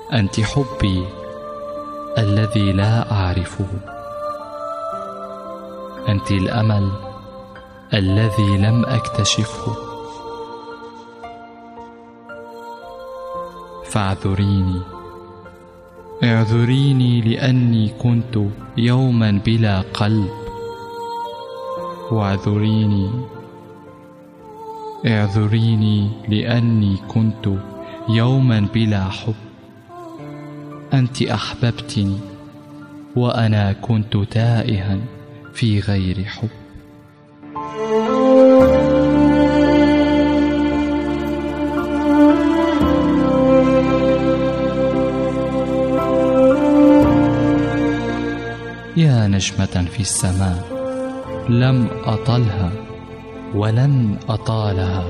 أنت حبي الذي لا أعرفه، أنت الأمل الذي لم أكتشفه. فاعذريني، اعذريني لأني كنت يوما بلا قلب، واعذريني، اعذريني لأني كنت يوما بلا حب. أنت أحببتني وأنا كنت تائها في غير حب. يا نجمة في السماء لم أطلها ولن أطالها،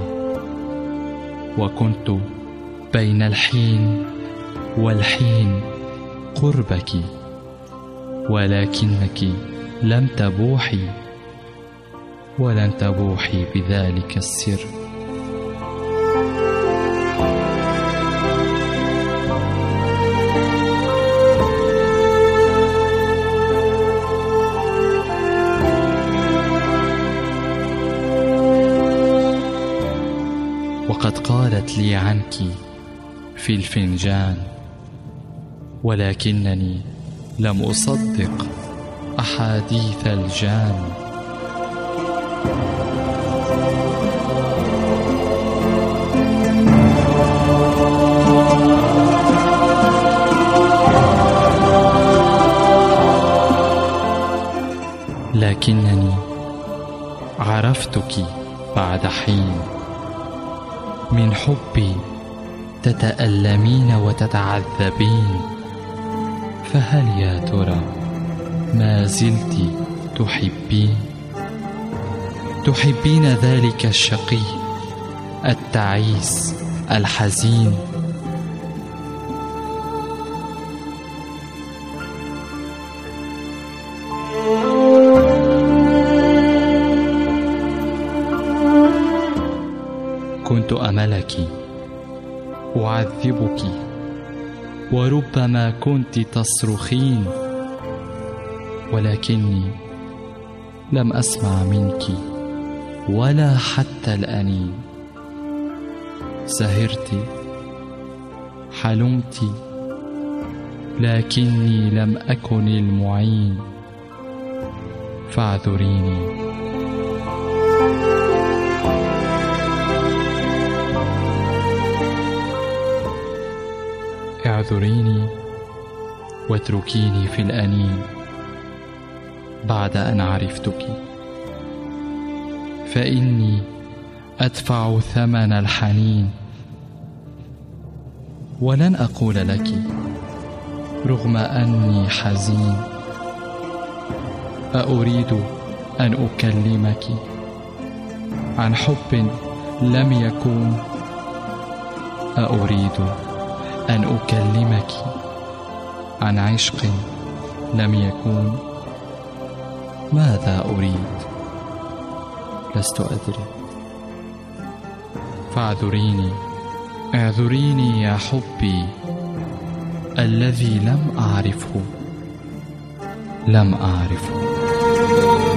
وكنت بين الحين والحين قربك، ولكنك لم تبوحي ولن تبوحي بذلك السر. وقد قالت لي عنك في الفنجان، ولكنني لم أصدق أحاديث الجان. لكنني عرفتك بعد حين، من حبي تتألمين وتتعذبين. فهل يا ترى ما زلت تحبين ذلك الشقي التعيس الحزين؟ كنت أملك أعذبك، وربما كنت تصرخين، ولكني لم أسمع منك ولا حتى الأنين. سهرت، حلمت، لكني لم أكن المعين. فاعذريني. اعذريني واتركيني في الأنين بعد أن عرفتك، فإني أدفع ثمن الحنين. ولن أقول لك رغم أني حزين، أريد أن أكلمك عن حب لم يكن، أريد أن أكلمك عن عشق لم يكن. ماذا أريد؟ لست أدري. فاعذريني، اعذريني يا حبي الذي لم أعرفه.